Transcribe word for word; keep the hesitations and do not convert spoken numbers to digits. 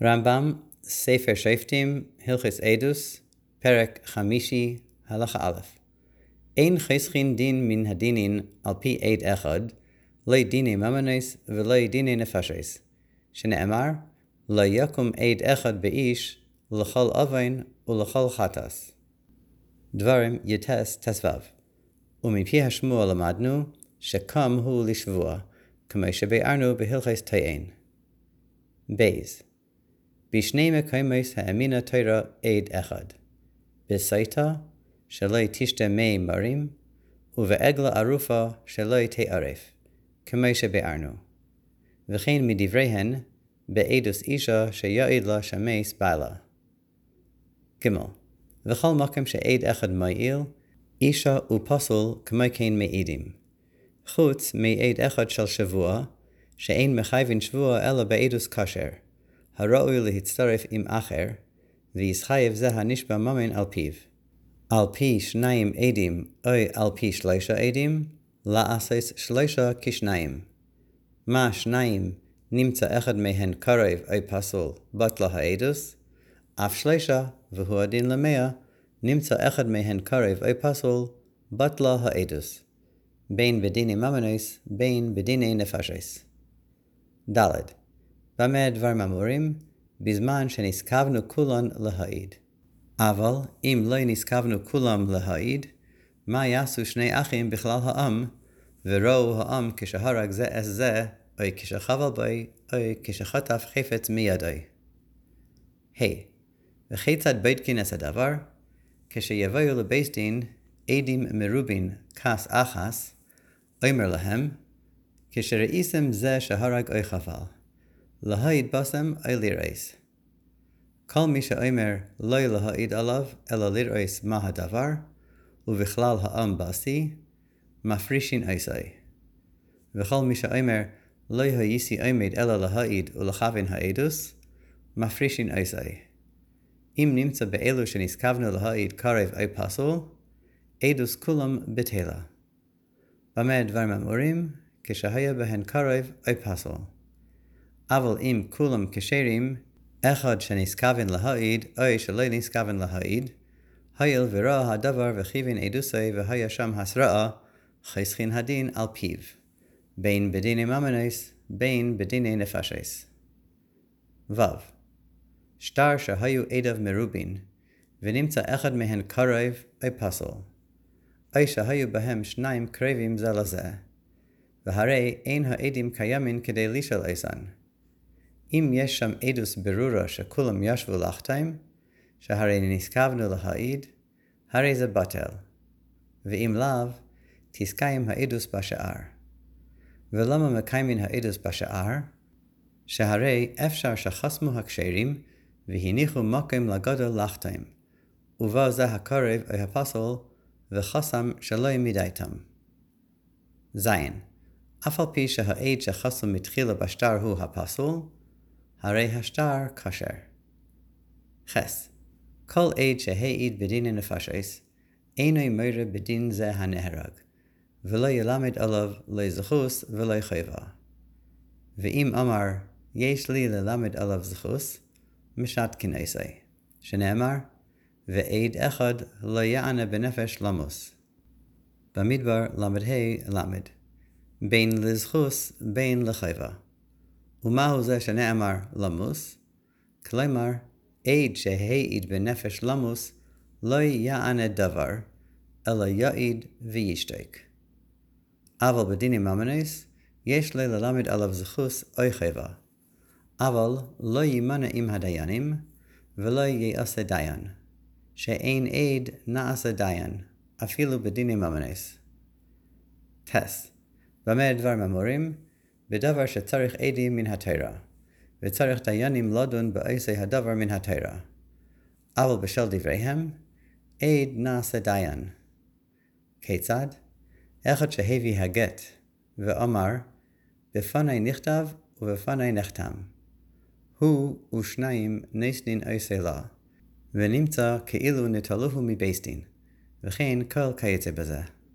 רמב"ם, ספר שופטים, הלכות עדות, פרק חמישי, הלכה א'. אין חסכין דין מן הדינין על פי עד אחד, לא דיני ממונס ולא דיני נפשות, שנאמר, לא יקום עד אחד באיש לכל עוון ולכל חטאת. דברים יתס תסבב. ומפי השמוע למדנו שקם הוא לשבוע, כמו שביארנו בהלכות תאין. בייז. בשני מקומות האמינה תורה עד אחד. בסייתה שלא תשתה מי מרים, ובעגלה ערופה שלא תערף, כמו שביארנו. וכן מדבריהן, בעדות אישה שיעד לה שמס בעלה. ג' וכל מקום שעד אחד מעיל, אישה ופסול כמו כן מעידים. חוץ מעד אחד של שבוע, שאין מחייבין שבוע אלא בעדות כשר, הראוי להצטרף עם אחר, וישחייב זה הנשבע ממון על פיו. על פי שניים עדים או על פי שלושה עדים, לעשות שלושה כשניים. מה שניים נמצא אחד מהן קרוב או פסול, בטלה העדות, אף שלושה, והוא הדין למאה, נמצא אחד מהן קרוב או פסול, בטלה העדות. בין בדיני ממונס, בין בדיני נפשות. ד' במה דברים אמורים? בזמן שנזכבנו כולן להעיד. אבל אם לא נזכבנו כולם להעיד, מה יעשו שני אחים בכלל העם, וראו העם כשהרג זה את זה, או כשחבל בי, או כשחטף חפץ מידי. ה' וכיצד בודקין את הדבר? כשיבואו לבית דין עדים מרובין כס אחס, אומר להם, כשראיתם זה שהרג או חבל, להעיד בסם או לראות. כל מי שאומר לא להעיד עליו, אלא לראות מה הדבר, ובכלל העם בעשי, מפרישין עשי. וכל מי שאומר לא הייתי עומד אלא להעיד ולכוון העדות, מפרישין עשי. אם נמצא באלו שנזכבנו להעיד קרוב או פסול, עדות כולם בטלה. במה דברים אמורים? כשהיה בהן קרוב או פסול. אבל אם כולם כשרים, אחד שנזכוון להעיד או שלא נזכוון להעיד, הואיל וראה הדבר וכיוון עדותו והיה שם הסרעה, חסכין הדין על פיו, בין בדיני ממונס, בין בדיני נפשות. ו. שטר שהיו עדיו מרובין, ונמצא אחד מהן קרוב או פסול, או שהיו בהם שניים קרבים זה לזה, והרי אין העדים קיימים כדי לשאול עשן. אם יש שם עדות ברורה שכולם ישבו לחתום, שהרי נזכבנו להעיד, הרי זה בטל. ואם לאו, תסקיים העדות בשער. ולמה מקיימים העדות בשער? שהרי אפשר שחסמו הכשרים, והניחו מקום לגודל לחתום, ובא זה הקרב או הפסול, וחסם שלא מדיתם. זין. אף על פי שהעד שחסם מתחילה בשטר הוא הפסול, הרי השטר כשר. חס. כל עד שהעיד בדיני נפשות, אינו מורה בדין זה הנהרג, ולא ילמד עליו לא זכות ולא חובה. ואם אמר, יש לי ללמד עליו זכות, משתקין עשי, שנאמר, ועד אחד לא יענה בנפש למוס. במדבר למד ה' למד, בין לזכות בין לחובה. ומהו זה שנאמר למוס? כלומר, עד שהעיד בנפש למוס לא יענה דבר, אלא יעיד וישתק. אבל בדיני ממונס, יש לי ללמד עליו זכות או חובה. אבל לא יימנע עם הדיינים, ולא יעשה דיין, שאין עד נעשה דיין, אפילו בדיני ממונס. טס. במה דברים אמורים? בדבר שצריך עדים מן התורה, וצריך דיינים לדון בעושי הדבר מן התורה. אבל בשל דבריהם, עד נעשה דיין. כיצד? אחד שהביא הגט, ואמר, בפני נכתב ובפני נחתם. הוא ושניים נסדין עושה לה, ונמצא כאילו נטלוהו מבית דין, וכן כל כיוצא בזה.